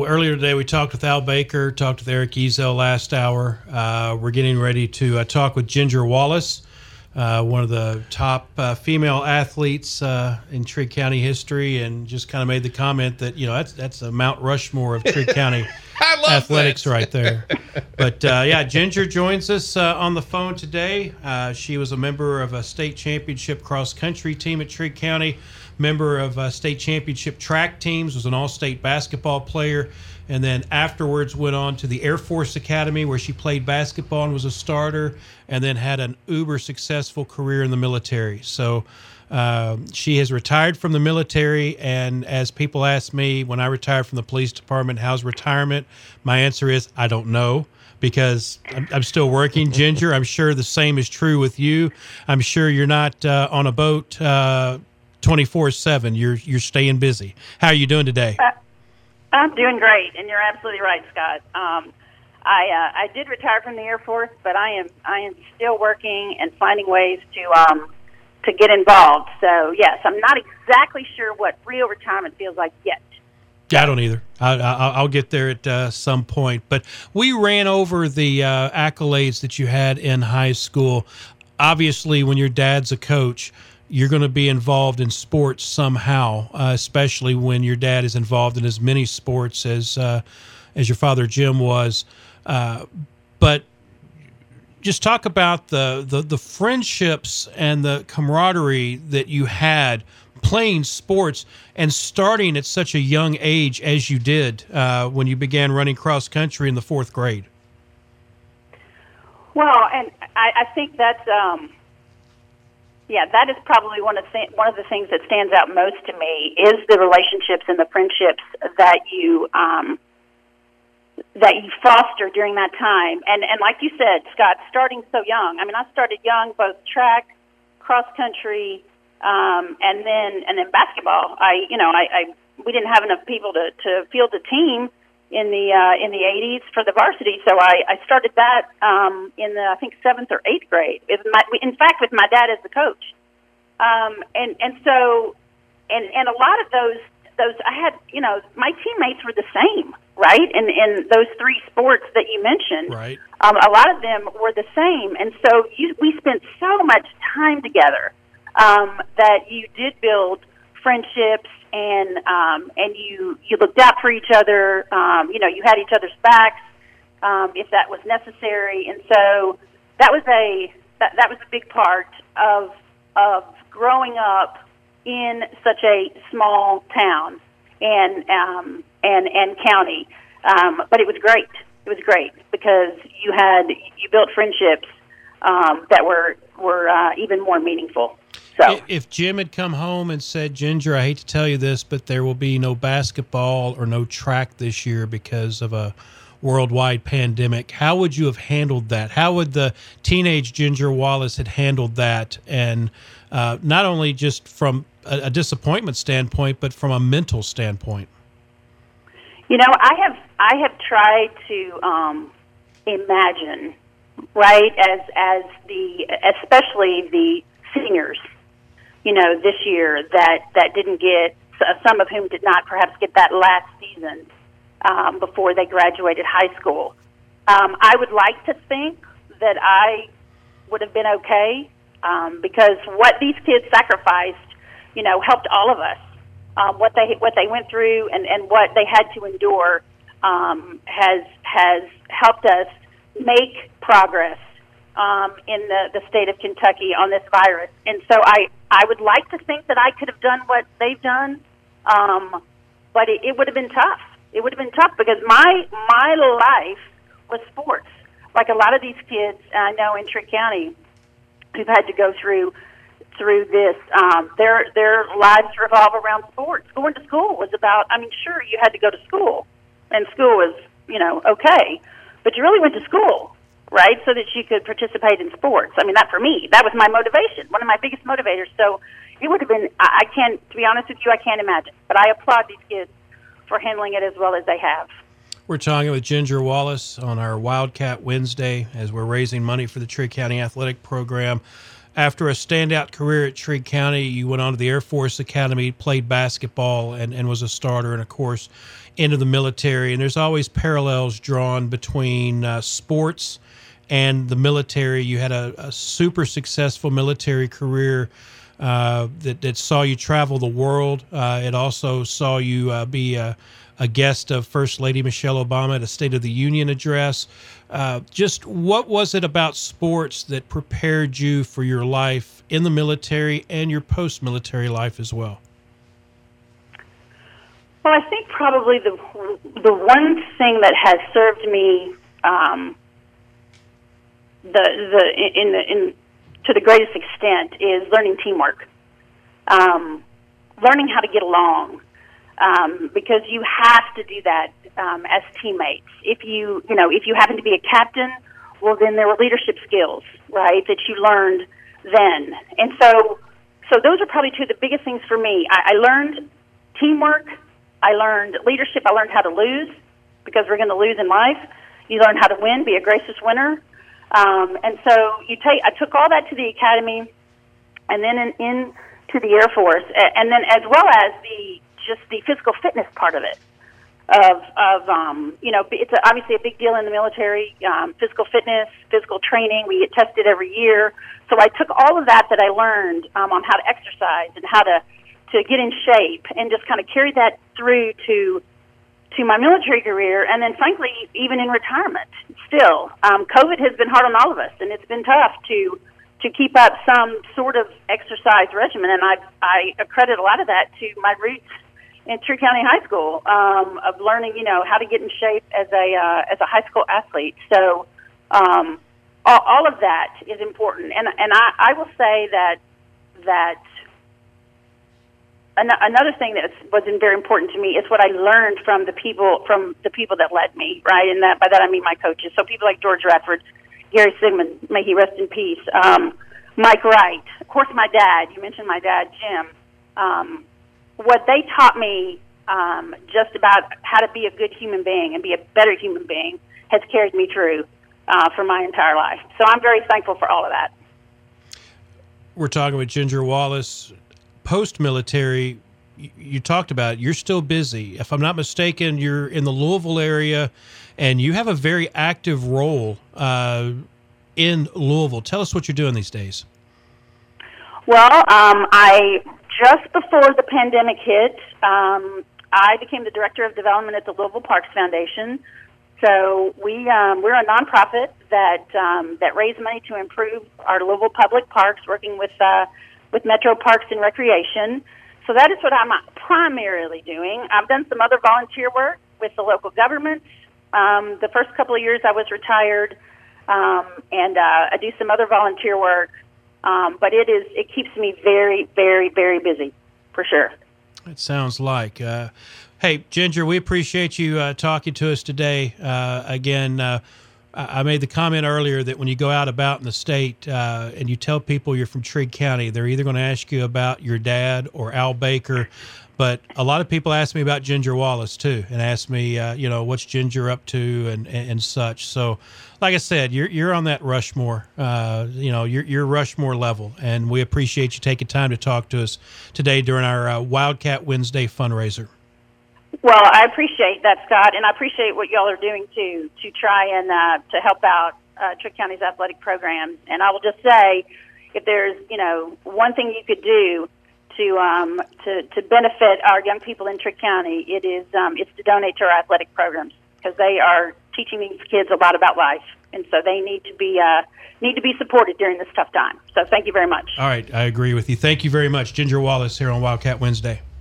earlier today we talked with Al Baker, talked with Eric Ezel last hour. We're getting ready to talk with Ginger Wallace, one of the top female athletes in Trigg County history, and just kind of made the comment that, that's a Mount Rushmore of Trigg County athletics that right there. But, Ginger joins us on the phone today. She was a member of a state championship cross-country team at Trigg County, member of state championship track teams, was an all-state basketball player, and then afterwards went on to the Air Force Academy where she played basketball and was a starter, and then had an uber successful career in the military. So she has retired from the military, and as people ask me when I retired from the police department, how's retirement? My answer is I don't know, because I'm still working. Ginger, I'm sure the same is true with you. I'm sure you're not on a boat 24/7. You're staying busy. How are you doing today? I'm doing great, and you're absolutely right, Scott. I did retire from the Air Force, but I am still working and finding ways to get involved. So yes, I'm not exactly sure what real retirement feels like yet. I don't either. I'll get there at some point. But we ran over the accolades that you had in high school. Obviously, when your dad's a coach, you're going to be involved in sports somehow, especially when your dad is involved in as many sports as your father Jim was. But just talk about the friendships and the camaraderie that you had playing sports and starting at such a young age as you did when you began running cross country in the 4th grade. Well, and I think that's that is probably one of the things that stands out most to me is the relationships and the friendships that you foster during that time. And like you said, Scott, starting so young. I mean, I started young, both track, cross country, and then basketball. We didn't have enough people to field a team in the 80s for the varsity, so I started that in the, I think, 7th or 8th grade. In fact, with my dad as the coach, and so a lot of those I had, my teammates were the same, right? In those 3 sports that you mentioned, right? A lot of them were the same, and so we spent so much time together that you did build friendships. And you looked out for each other. You had each other's backs if that was necessary. And so that was a big part of growing up in such a small town and county. But it was great. It was great because you built friendships that were even more meaningful. So, if Jim had come home and said, Ginger, I hate to tell you this, but there will be no basketball or no track this year because of a worldwide pandemic, how would you have handled that? How would the teenage Ginger Wallace had handled that? And not only just from a disappointment standpoint, but from a mental standpoint? I have tried to imagine, right, as especially the seniors, this year that didn't get, some of whom did not perhaps get that last season before they graduated high school. I would like to think that I would have been okay because what these kids sacrificed, helped all of us. What they went through and what they had to endure has helped us make progress in the state of Kentucky on this virus. And so I would like to think that I could have done what they've done, but it would have been tough. It would have been tough because my life was sports. Like a lot of these kids I know in Trigg County who've had to go through this, their lives revolve around sports. Going to school was about, sure, you had to go to school, and school was, okay, but you really went to school, right, so that you could participate in sports. That for me, that was my motivation, one of my biggest motivators. So it would have been, to be honest with you, I can't imagine. But I applaud these kids for handling it as well as they have. We're talking with Ginger Wallace on our Wildcat Wednesday as we're raising money for the Trigg County Athletic Program. after a standout career at Trigg County, you went on to the Air Force Academy, played basketball, and was a starter, and of course, into the military. And there's always parallels drawn between sports and the military. You had a super successful military career that saw you travel the world. It also saw you be a guest of First Lady Michelle Obama at a State of the Union address. Just what was it about sports that prepared you for your life in the military and your post-military life as well? Well, I think probably the one thing that has served me to the greatest extent is learning teamwork, learning how to get along, because you have to do that as teammates. If you happen to be a captain, well, then there were leadership skills, right, that you learned then. And so those are probably two of the biggest things for me. I learned teamwork. I learned leadership. I learned how to lose, because we're going to lose in life. You learn how to win, be a gracious winner. And so I took all that to the academy, and then into the Air Force, and then as well as the physical fitness part of it. It's obviously a big deal in the military. Physical fitness, physical training. We get tested every year. So I took all of that I learned on how to exercise and how to get in shape, and just kind of carried that through to my military career, and then frankly, even in retirement. Still, COVID has been hard on all of us, and it's been tough to keep up some sort of exercise regimen. And I accredit a lot of that to my roots in Trigg County High School, of learning, how to get in shape as a high school athlete. So all of that is important, and I will say that another thing that was very important to me is what I learned from the people that led me, right? And by that I mean my coaches. So people like George Radford, Gary Sigmund, may he rest in peace, Mike Wright, of course my dad. You mentioned my dad, Jim. What they taught me just about how to be a good human being and be a better human being has carried me through for my entire life. So I'm very thankful for all of that. We're talking with Ginger Wallace. Post-military, you talked about it. You're still busy. If I'm not mistaken, you're in the Louisville area, and you have a very active role in Louisville. Tell us what you're doing these days. Well, I just before the pandemic hit, I became the director of development at the Louisville Parks Foundation. So we're a nonprofit that raise money to improve our Louisville public parks, working with Metro Parks and Recreation. So that is what I'm primarily doing. I've done some other volunteer work with the local government. The first couple of years I was retired, and I do some other volunteer work. But it keeps me very, very, very busy, for sure. It sounds like. Hey, Ginger, we appreciate you talking to us today. Again, I made the comment earlier that when you go out about in the state and you tell people you're from Trigg County, they're either going to ask you about your dad or Al Baker. But a lot of people ask me about Ginger Wallace, too, and ask me, what's Ginger up to and such. So, like I said, you're on that Rushmore, you're Rushmore level. And we appreciate you taking time to talk to us today during our Wildcat Wednesday fundraiser. Well, I appreciate that, Scott, and I appreciate what y'all are doing to try and to help out Trigg County's athletic programs. And I will just say, if there's one thing you could do to benefit our young people in Trigg County, it's to donate to our athletic programs, because they are teaching these kids a lot about life, and so they need to be supported during this tough time. So thank you very much. All right, I agree with you. Thank you very much, Ginger Wallace, here on Wildcat Wednesday.